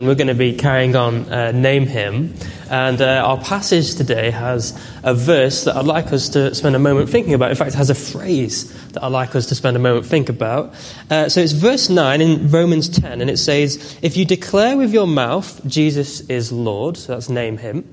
We're going to be carrying on Name Him, and our passage today has a verse that I'd like us to spend a moment thinking about. In fact, it has a phrase that I'd like us to spend a moment thinking about. So it's verse 9 in Romans 10, and it says, "If you declare with your mouth Jesus is Lord," so that's Name Him,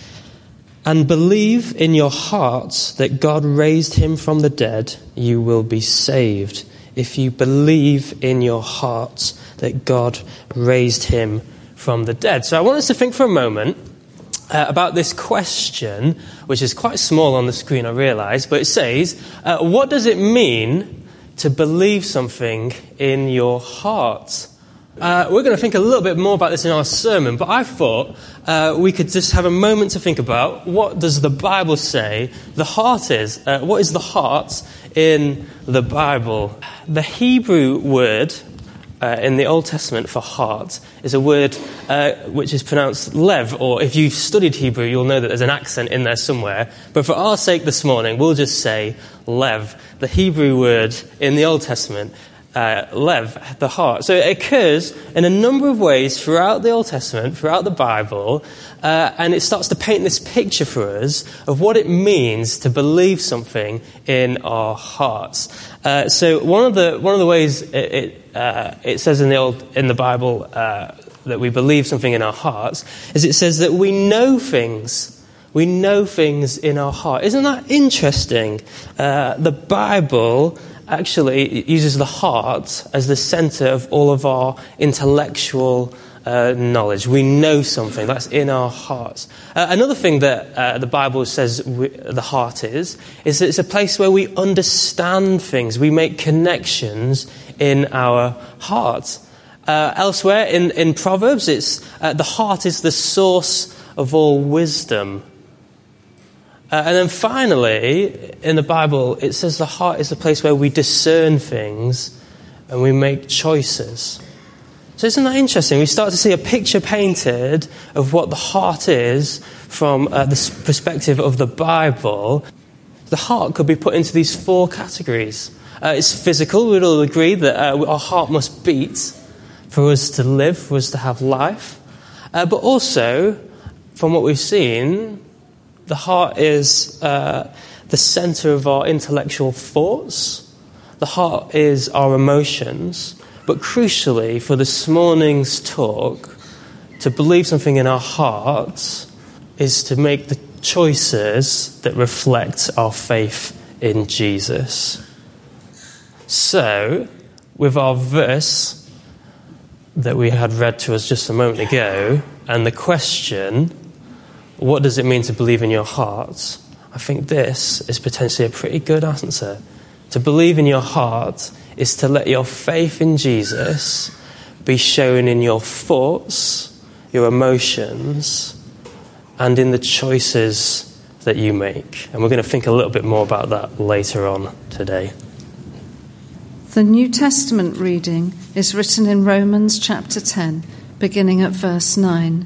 "and believe in your heart that God raised him from the dead, you will be saved." If you believe in your heart that God raised him from the dead. So I want us to think for a moment about this question, which is quite small on the screen, I realise, but it says, what does it mean to believe something in your heart? We're going to think a little bit more about this in our sermon, but I thought we could just have a moment to think about, what does the Bible say the heart is? What is the heart in the Bible? The Hebrew word in the Old Testament for heart is a word which is pronounced lev, or if you've studied Hebrew, you'll know that there's an accent in there somewhere. But for our sake this morning, we'll just say lev, the Hebrew word in the Old Testament, lev, the heart. So it occurs in a number of ways throughout the Old Testament, throughout the Bible, and it starts to paint this picture for us of what it means to believe something in our hearts. So one of the ways it says in the Bible that we believe something in our hearts is it says that we know things. We know things in our heart. Isn't that interesting? The Bible actually uses the heart as the centre of all of our intellectual knowledge. We know something that's in our hearts. Another thing that the Bible says the heart is that it's a place where we understand things. We make connections in our heart. Elsewhere in Proverbs, it's the heart is the source of all wisdom. And then finally, in the Bible, it says the heart is the place where we discern things and we make choices. So isn't that interesting? We start to see a picture painted of what the heart is from the perspective of the Bible. The heart could be put into these four categories. It's physical. We'd all agree that our heart must beat for us to live, for us to have life. But also, from what we've seen, the heart is the centre of our intellectual thoughts. The heart is our emotions. But crucially, for this morning's talk, to believe something in our hearts is to make the choices that reflect our faith in Jesus. So, with our verse that we had read to us just a moment ago, and the question, what does it mean to believe in your heart? I think this is potentially a pretty good answer. To believe in your heart is to let your faith in Jesus be shown in your thoughts, your emotions, and in the choices that you make. And we're going to think a little bit more about that later on today. The New Testament reading is written in Romans chapter 10, beginning at verse 9.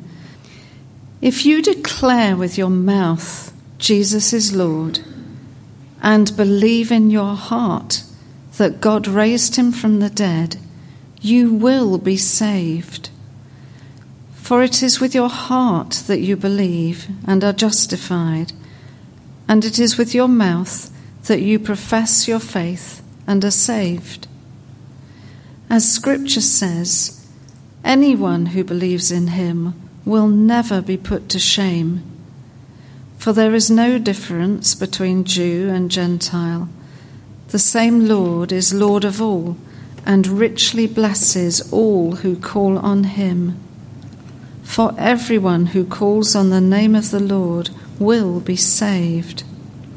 If you declare with your mouth Jesus is Lord, and believe in your heart that God raised him from the dead, you will be saved. For it is with your heart that you believe and are justified, and it is with your mouth that you profess your faith and are saved. As Scripture says, anyone who believes in him will never be put to shame. For there is no difference between Jew and Gentile. The same Lord is Lord of all, and richly blesses all who call on him. For everyone who calls on the name of the Lord will be saved.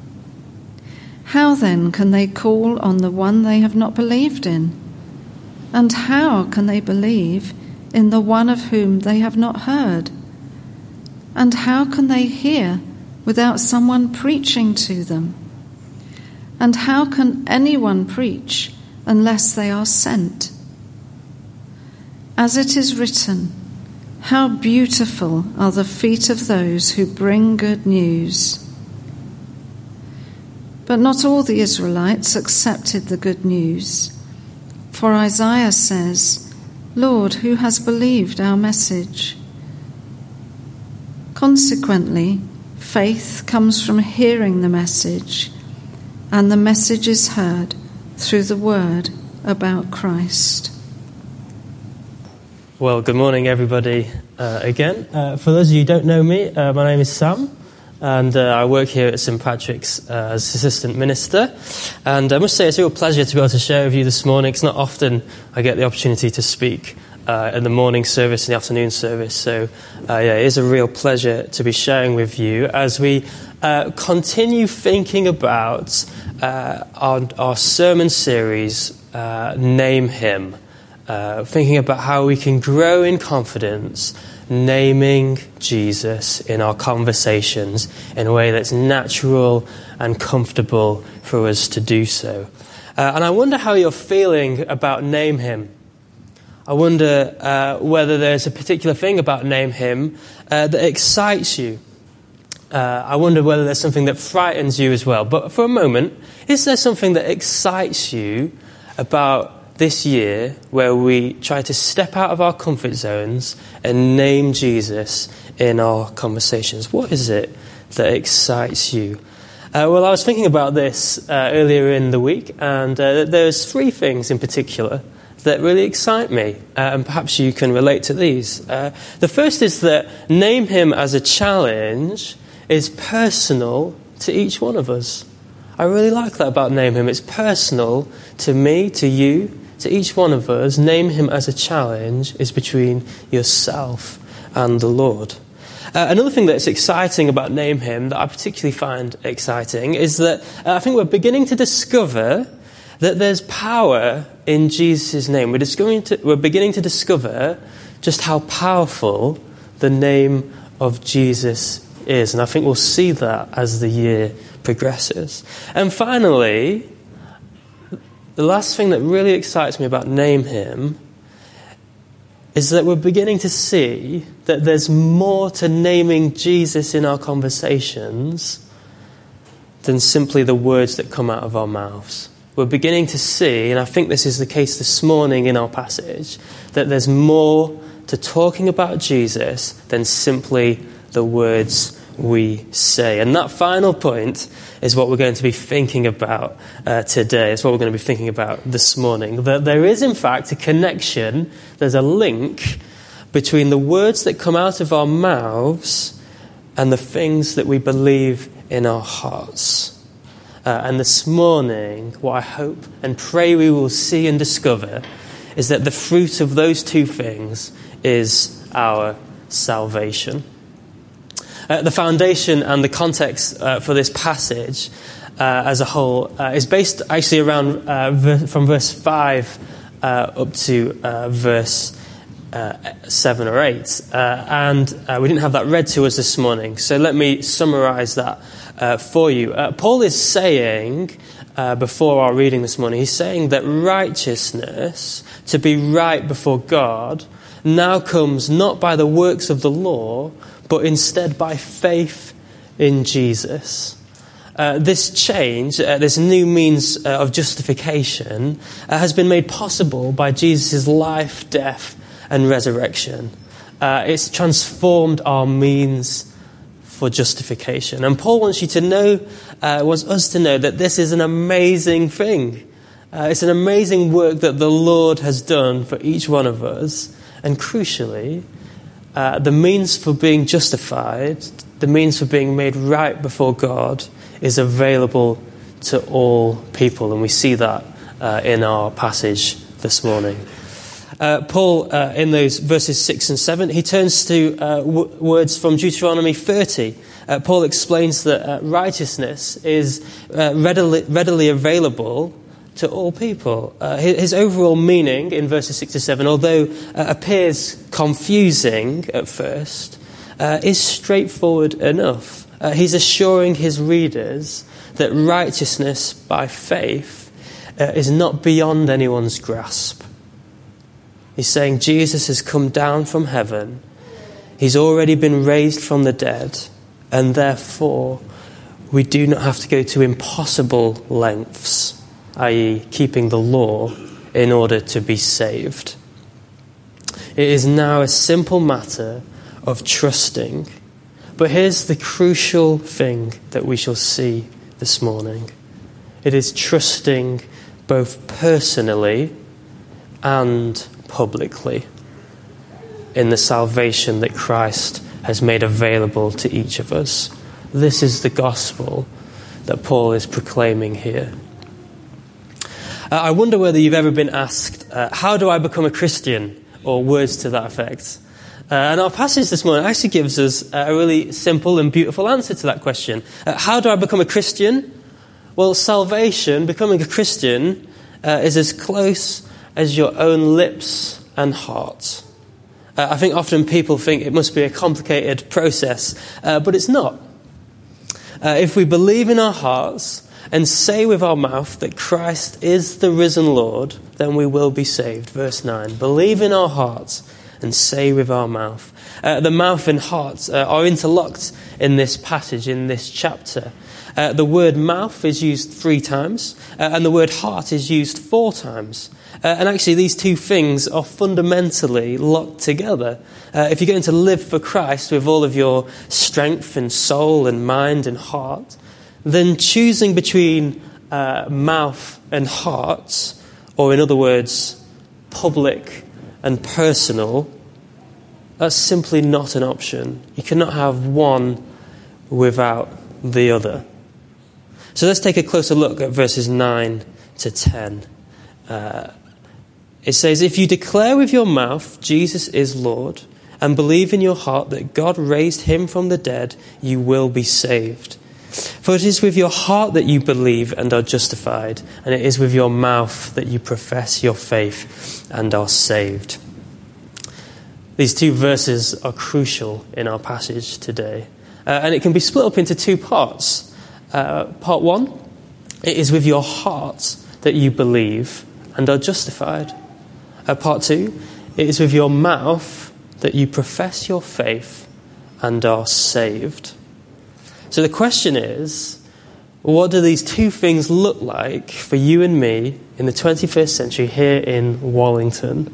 How then can they call on the one they have not believed in? And how can they believe in the one of whom they have not heard? And how can they hear without someone preaching to them? And how can anyone preach unless they are sent? As it is written, how beautiful are the feet of those who bring good news. But not all the Israelites accepted the good news. For Isaiah says, Lord, who has believed our message? Consequently, faith comes from hearing the message, and the message is heard through the word about Christ. Well, good morning, everybody, again. For those of you who don't know me, my name is Sam, and I work here at St Patrick's as assistant minister. And I must say it's a real pleasure to be able to share with you this morning. It's not often I get the opportunity to speak in the morning service and the afternoon service. So, it is a real pleasure to be sharing with you as we continue thinking about our sermon series, Name Him. Thinking about how we can grow in confidence, naming Jesus in our conversations in a way that's natural and comfortable for us to do so. And I wonder how you're feeling about Name Him. I wonder whether there's a particular thing about Name Him that excites you. I wonder whether there's something that frightens you as well. But for a moment, is there something that excites you about this year where we try to step out of our comfort zones and name Jesus in our conversations? What is it that excites you? Well, I was thinking about this earlier in the week, and there's three things in particular that really excite me, and perhaps you can relate to these. The first is that Name Him as a challenge is personal to each one of us. I really like that about Name Him. It's personal to me, to you, to each one of us. Name Him as a challenge is between yourself and the Lord. Another thing that's exciting about Name Him that I particularly find exciting is that I think we're beginning to discover that there's power in Jesus' name. We're beginning to discover just how powerful the name of Jesus is. And I think we'll see that as the year progresses. And finally, the last thing that really excites me about Name Him is that we're beginning to see that there's more to naming Jesus in our conversations than simply the words that come out of our mouths. We're beginning to see, and I think this is the case this morning in our passage, that there's more to talking about Jesus than simply the words we say. And that final point is what we're going to be thinking about today. It's what we're going to be thinking about this morning. That there is, in fact, a connection, there's a link between the words that come out of our mouths and the things that we believe in our hearts. And this morning, what I hope and pray we will see and discover is that the fruit of those two things is our salvation. The foundation and the context for this passage as a whole is based actually around from verse 5 up to verse 7 or 8. And we didn't have that read to us this morning, so let me summarize that for you. Paul is saying, before our reading this morning, he's saying that righteousness, to be right before God, now comes not by the works of the law, but instead by faith in Jesus. This change, this new means of justification, has been made possible by Jesus' life, death, and resurrection. It's transformed our means for justification. And Paul wants you to know, wants us to know that this is an amazing thing. It's an amazing work that the Lord has done for each one of us. And crucially, the means for being justified, the means for being made right before God, is available to all people. And we see that in our passage this morning. Paul, in those verses 6 and 7, he turns to words from Deuteronomy 30. Paul explains that righteousness is readily available to all people. His overall meaning in verses 6 to 7, although appears confusing at first, is straightforward enough. He's assuring his readers that righteousness by faith is not beyond anyone's grasp. He's saying Jesus has come down from heaven. He's already been raised from the dead, and therefore we do not have to go to impossible lengths, i.e. keeping the law, in order to be saved. It is now a simple matter of trusting. But here's the crucial thing that we shall see this morning. It is trusting both personally and publicly in the salvation that Christ has made available to each of us. This is the gospel that Paul is proclaiming here. I wonder whether you've ever been asked, how do I become a Christian? Or words to that effect. And our passage this morning actually gives us a really simple and beautiful answer to that question. How do I become a Christian? Well, salvation, becoming a Christian, is as close as your own lips and heart. I think often people think it must be a complicated process, but it's not. If we believe in our hearts and say with our mouth that Christ is the risen Lord, then we will be saved. Verse 9, believe in our hearts and say with our mouth. The mouth and heart are interlocked in this passage, in this chapter. The word mouth is used 3 times, and the word heart is used 4 times. And actually these two things are fundamentally locked together. If you're going to live for Christ with all of your strength and soul and mind and heart, then choosing between mouth and heart, or in other words, public and personal, that's simply not an option. You cannot have one without the other. So let's take a closer look at verses 9 to 10. It says, if you declare with your mouth Jesus is Lord, and believe in your heart that God raised him from the dead, you will be saved. For it is with your heart that you believe and are justified, and it is with your mouth that you profess your faith and are saved. These 2 verses are crucial in our passage today. And it can be split up into 2 parts. Part 1, it is with your heart that you believe and are justified. Part 2, it is with your mouth that you profess your faith and are saved. So the question is, what do these 2 things look like for you and me in the 21st century here in Wallington?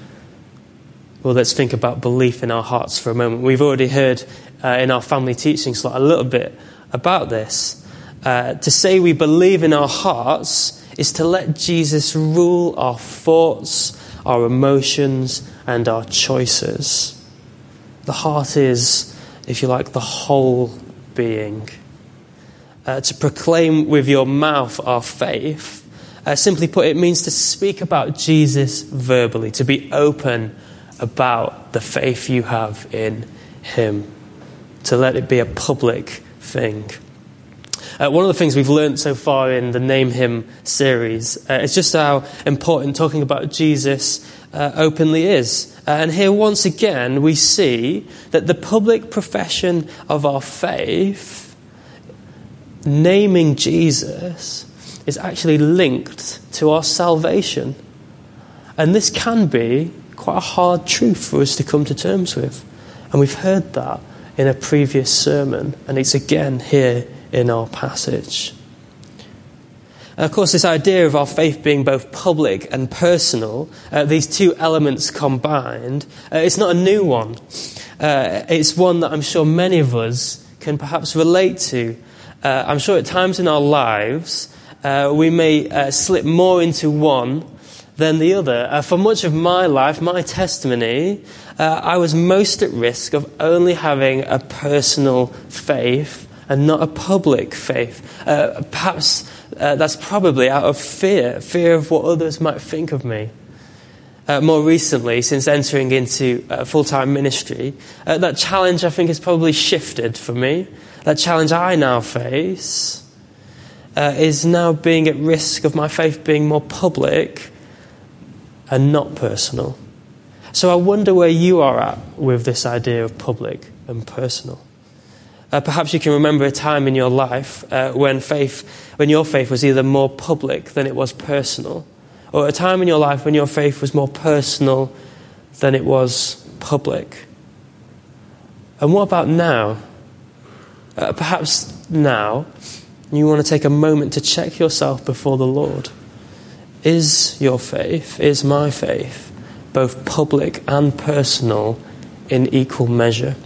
Well, let's think about belief in our hearts for a moment. We've already heard in our family teaching slot a little bit about this. To say we believe in our hearts is to let Jesus rule our thoughts, our emotions, and our choices. The heart is, if you like, the whole being. To proclaim with your mouth our faith, simply put, it means to speak about Jesus verbally, to be open about the faith you have in him, to let it be a public thing. One of the things we've learned so far in the Name Him series is just how important talking about Jesus openly is. And here once again we see that the public profession of our faith, naming Jesus, is actually linked to our salvation. And this can be quite a hard truth for us to come to terms with. And we've heard that in a previous sermon, and it's again here in our passage. And of course, this idea of our faith being both public and personal, these 2 elements combined, it's not a new one. It's one that I'm sure many of us can perhaps relate to. I'm sure at times in our lives, we may slip more into one than the other. For much of my life, my testimony, I was most at risk of only having a personal faith and not a public faith. Perhaps that's probably out of fear of what others might think of me. More recently, since entering into full-time ministry, that challenge I think has probably shifted for me. That challenge I now face is now being at risk of my faith being more public and not personal. So I wonder where you are at with this idea of public and personal. Perhaps you can remember a time in your life when your faith was either more public than it was personal, or a time in your life when your faith was more personal than it was public. And what about now? Perhaps now you want to take a moment to check yourself before the Lord. Is your faith, is my faith, both public and personal, in equal measure.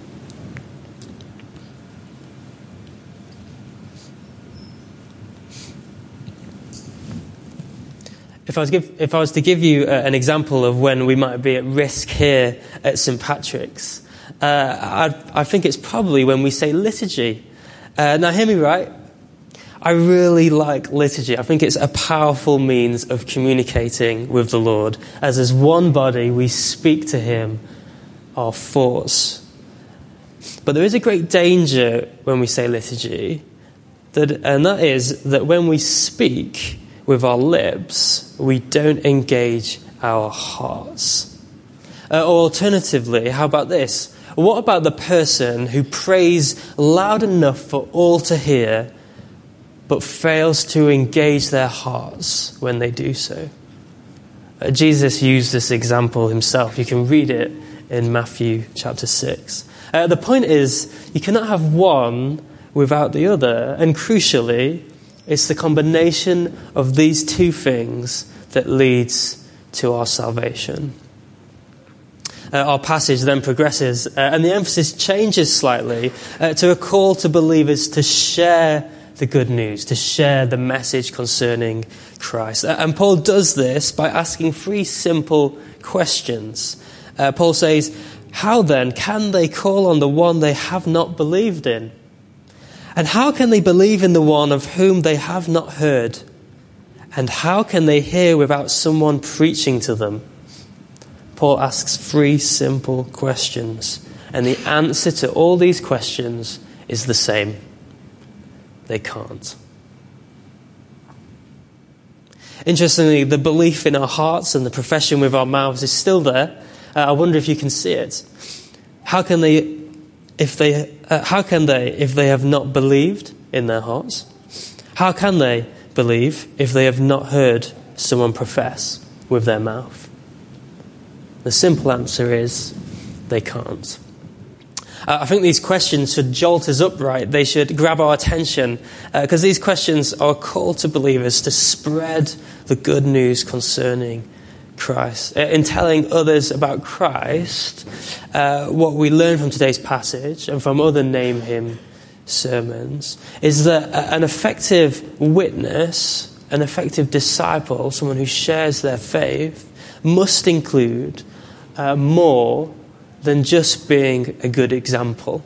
If I was to give you an example of when we might be at risk here at St. Patrick's, I think it's probably when we say liturgy. Now, hear me right. I really like liturgy. I think it's a powerful means of communicating with the Lord. As one body, we speak to him our thoughts. But there is a great danger when we say liturgy, and that is that when we speak with our lips, we don't engage our hearts. Or alternatively, how about this? What about the person who prays loud enough for all to hear, but fails to engage their hearts when they do so? Jesus used this example himself. You can read it in Matthew chapter 6. The point is, you cannot have one without the other. And crucially, it's the combination of these two things that leads to our salvation. Our passage then progresses, and the emphasis changes slightly to a call to believers to share the good news, to share the message concerning Christ. And Paul does this by asking three simple questions. Paul says, how then can they call on the one they have not believed in? And how can they believe in the one of whom they have not heard? And how can they hear without someone preaching to them? Paul asks three simple questions, and the answer to all these questions is the same. They can't. Interestingly, the belief in our hearts and the profession with our mouths is still there. I wonder if you can see it. How can they if they have not believed in their hearts? How can they believe if they have not heard someone profess with their mouth? The simple answer is they can't. I think these questions should jolt us upright. They should grab our attention because these questions are a call to believers to spread the good news concerning Christ. In telling others about Christ, what we learn from today's passage and from other Name Him sermons is that an effective witness, an effective disciple, someone who shares their faith, must include more than just being a good example.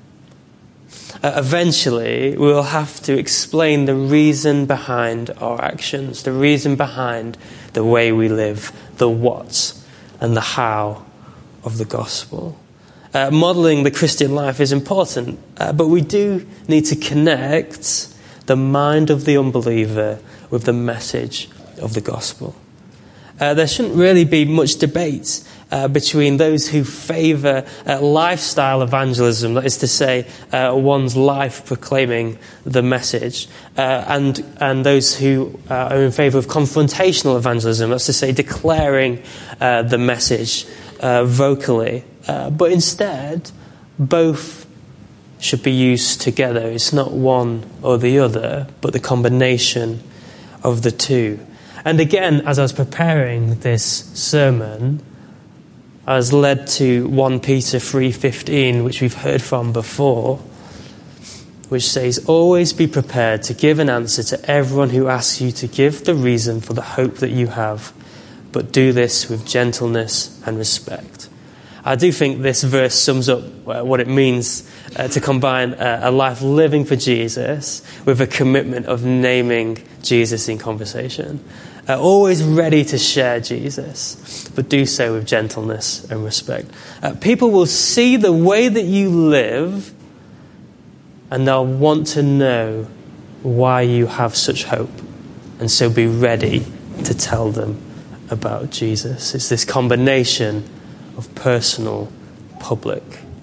Eventually, we will have to explain the reason behind our actions, the reason behind the way we live, the what and the how of the gospel. Modelling the Christian life is important, but we do need to connect the mind of the unbeliever with the message of the gospel. There shouldn't really be much debate between those who favour lifestyle evangelism, that is to say, one's life proclaiming the message, and those who are in favour of confrontational evangelism, that's to say, declaring the message vocally. But instead, both should be used together. It's not one or the other, but the combination of the two. And again, as I was preparing this sermon, I was led to 1 Peter 3:15, which we've heard from before, which says, always be prepared to give an answer to everyone who asks you to give the reason for the hope that you have, but do this with gentleness and respect. I do think this verse sums up what it means to combine a life living for Jesus with a commitment of naming Jesus in conversation. Always ready to share Jesus, but do so with gentleness and respect. People will see the way that you live, and they'll want to know why you have such hope. And so be ready to tell them about Jesus. It's this combination of personal, public.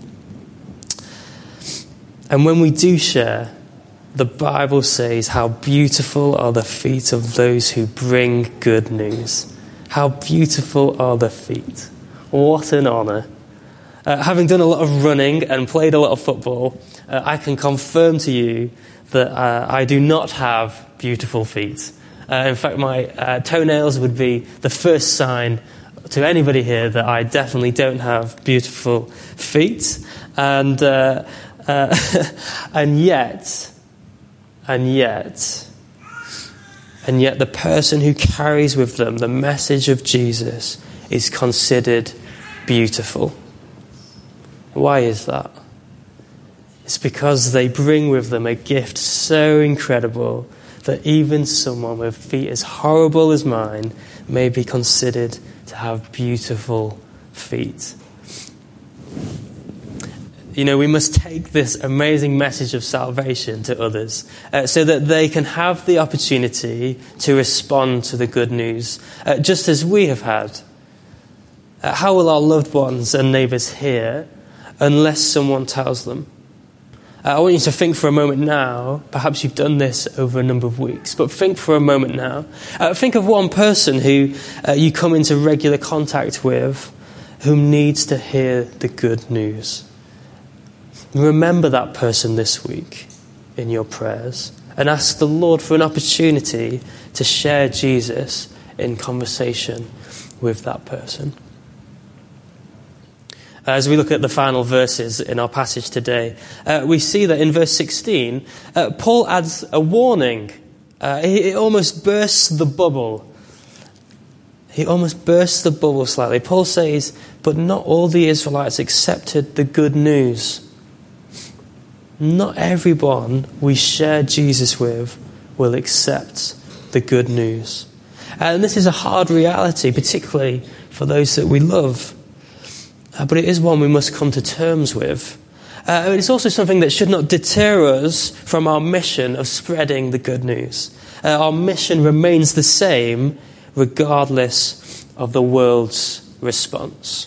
And when we do share, the Bible says how beautiful are the feet of those who bring good news. How beautiful are the feet. What an honour. Having done a lot of running and played a lot of football, I can confirm to you that I do not have beautiful feet. In fact, my toenails would be the first sign to anybody here that I definitely don't have beautiful feet, and yet the person who carries with them the message of Jesus is considered beautiful. Why is that? It's because they bring with them a gift so incredible that even someone with feet as horrible as mine may be considered to have beautiful feet. You know, we must take this amazing message of salvation to others so that they can have the opportunity to respond to the good news, just as we have had. How will our loved ones and neighbours hear unless someone tells them? I want you to think for a moment now. Perhaps you've done this over a number of weeks, but think for a moment now. Think of one person who you come into regular contact with who needs to hear the good news. Remember that person this week in your prayers and ask the Lord for an opportunity to share Jesus in conversation with that person. As we look at the final verses in our passage today, we see that in verse 16, Paul adds a warning. He almost bursts the bubble. He almost bursts the bubble slightly. Paul says, but not all the Israelites accepted the good news. Not everyone we share Jesus with will accept the good news. And this is a hard reality, particularly for those that we love. But it is one we must come to terms with. It's also something that should not deter us from our mission of spreading the good news. Our mission remains the same regardless of the world's response.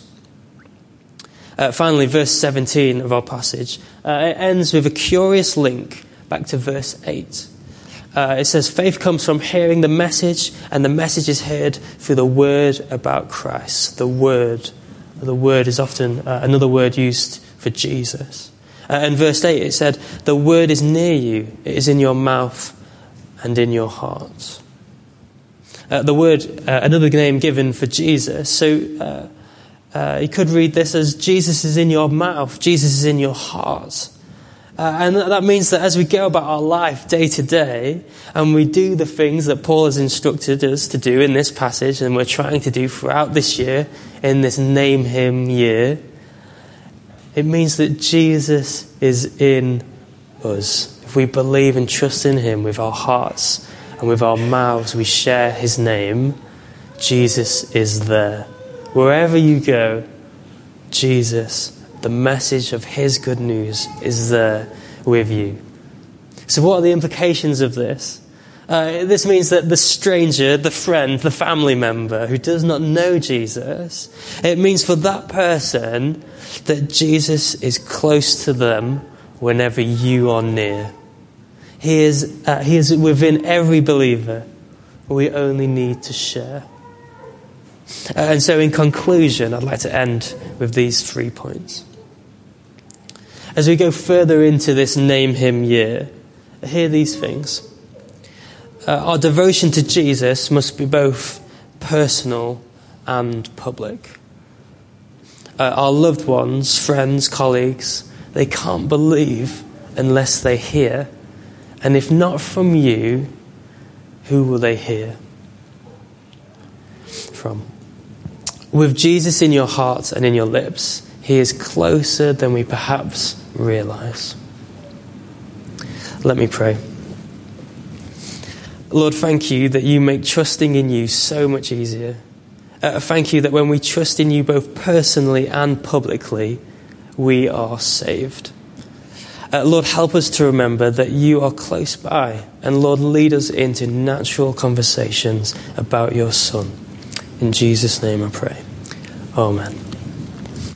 Finally, verse 17 of our passage, it ends with a curious link back to verse 8. It says, faith comes from hearing the message, and the message is heard through the word about Christ. The word is often another word used for Jesus. In verse 8 it said, the word is near you, it is in your mouth and in your heart. The word, another name given for Jesus. So you could read this as Jesus is in your mouth, Jesus is in your heart. And that means that as we go about our life day to day, and we do the things that Paul has instructed us to do in this passage, and we're trying to do throughout this year, in this Name Him year, it means that Jesus is in us. If we believe and trust in Him with our hearts and with our mouths, we share His name, Jesus is there. Wherever you go, Jesus, the message of His good news, is there with you. So what are the implications of this? This means that the stranger, the friend, the family member who does not know Jesus, it means for that person that Jesus is close to them whenever you are near. He is within every believer. We only need to share. And so in conclusion, I'd like to end with these 3 points. As we go further into this Name Him year, hear these things. Our devotion to Jesus must be both personal and public. Our loved ones, friends, colleagues, they can't believe unless they hear. And if not from you, who will they hear from? With Jesus in your heart and in your lips, He is closer than we perhaps realize. Let me pray. Lord, thank you that you make trusting in you so much easier. Thank you that when we trust in you both personally and publicly, we are saved. Lord, help us to remember that you are close by. And Lord, lead us into natural conversations about your Son. In Jesus' name I pray. Amen.